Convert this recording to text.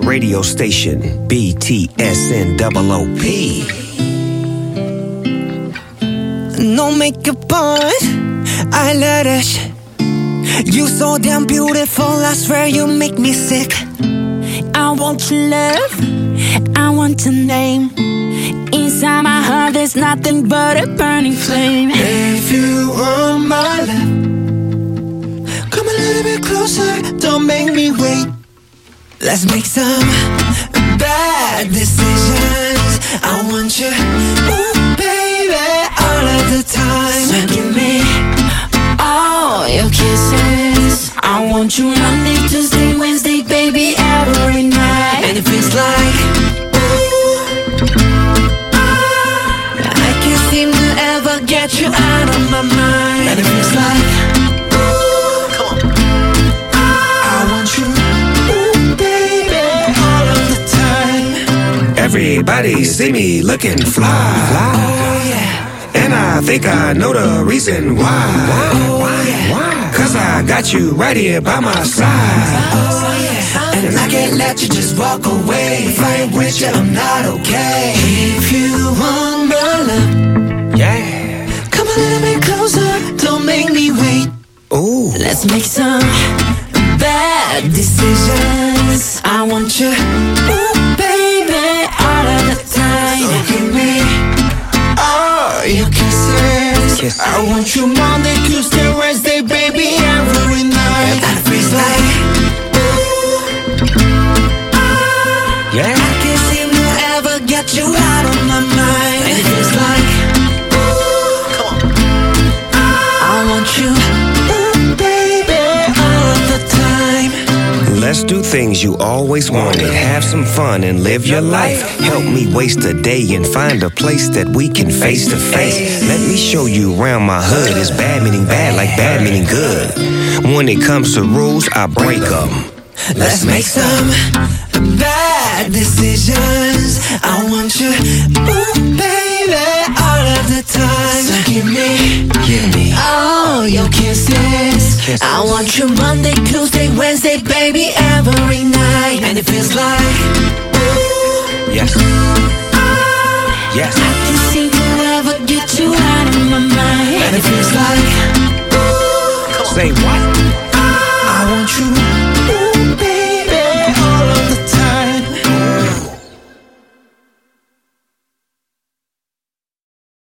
Radio station BTSNOOP. No makeup on, eyelash. You so damn beautiful, I swear you make me sick. I want your love, I want your name. Inside my heart there's nothing but a burning flame. If you want my love, come a little bit closer, don't make me wait. Let's make some bad decisions. I want you, ooh baby, all of the time. So give me all your kisses. I want you Monday, Tuesday, Wednesday, baby, every night. And it feels like, ooh, I can't seem to ever get you out of my mind. And it feels like, ooh, come on, I want you, ooh, baby, all of the time. Everybody see me looking fly. Oh yeah. And I think I know the reason why. Cause I got you right here by my side. Oh yeah. And I can't let you just walk away. If I ain't with you, I'm not okay. If you want my love, Yeah. come a little bit closer, don't make me wait. Ooh. Let's make some bad decisions. I want you, ooh baby, all of the time. So give me all your kisses. I want you Monday, Tuesday, Wednesday, baby, every night. And it feels like, ooh, Yeah. I can't seem to ever get you out of my mind. And it feels like, ooh, come on, I want you, ooh, baby, all of the time. Let's do things you always wanted. Have some fun and live your life. Help me waste a day and find a place that we can face to face. Let me show you around my hood. It's bad meaning bad like bad meaning good. When it comes to rules, I break them. Let's make some bad decisions. I want you, ooh, baby, all of the time. So give me all your kisses. I want you Monday, Tuesday, Wednesday, baby, every night. And it feels like, ooh, Yes. Yes. I can't seem to ever get you out of my mind. and it feels like, ooh, Say what?